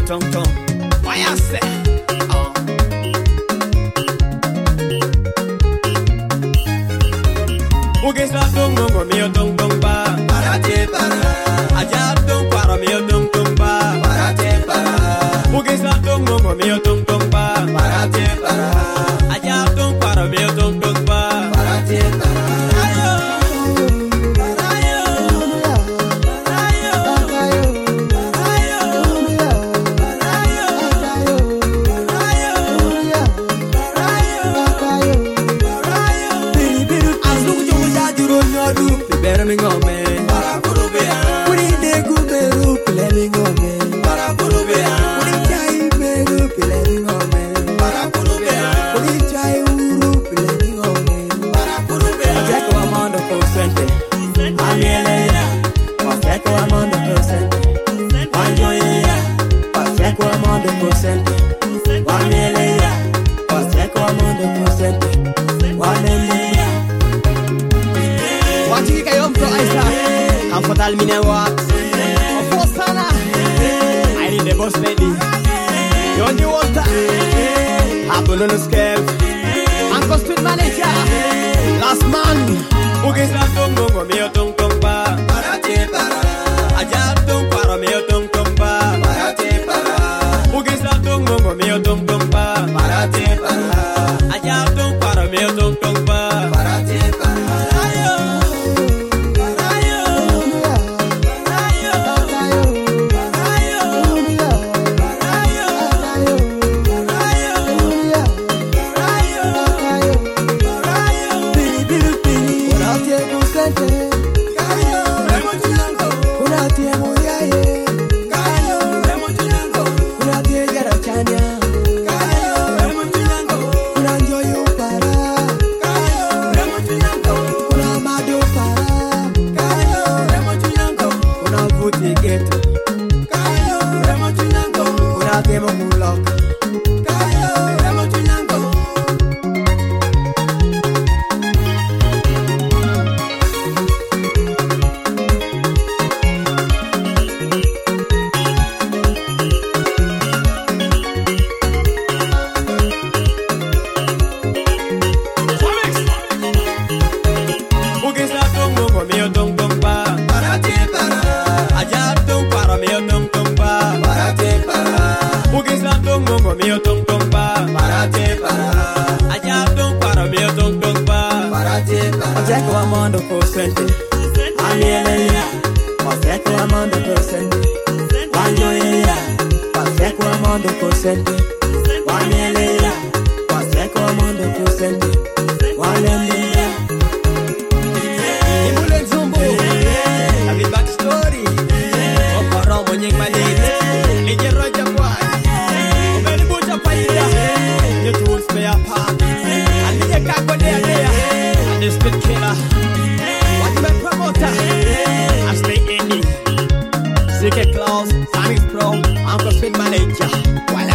tong tong. Why I say? Uge sa tong mongo mio tong tong ba. Para te para. Aja tong para mio tong tong ba. Para te para. Uge sa tong mongo mio tong tong ba. Para te para. Aja tong para mio tong tong ba. Para te para. Better me go me. Para kurubea. Kuri de guberu pele me go me. Para kurubea. Kuri chai beru pele me go me. Para kurubea. Kuri chai uru pele me go me. Para kurubea. Paseko amando consente. Amiele ya. Paseko amando consente. Wanjoye ya. Paseko amando consente. Wamiele ya. Paseko amando consente. Wanende ya. Wati kayo mto aisa. Amfatal mine wat. Ofosana. I need the boss lady. Yoni Walter. Apollo Scale. Uncle Street Manager. Last man. Uge sa tong mongo mio tong tong ba. Para te para. Aja tong para mio tong tong ba. Para te para. Uge sa tong mongo mio tong tong ba. Para te para. Aja tong para mio tong tong ba. Para te para. Paseko amando consente. Amiele ya. Paseko amando consente. Wanjoye ya. Paseko amando consente. Wamiele ya. Paseko amando consente. Walende ya. Imule Zumbo. La mi backstory. Oparo monyeng malit. Nije roja kwai. Umeli buja paida. Nye tools me apart. Aliye kako dea. The spit killer. What's my promoter? I stay indie. Secret Claus, Sonic Pro, Uncle Spit Manager.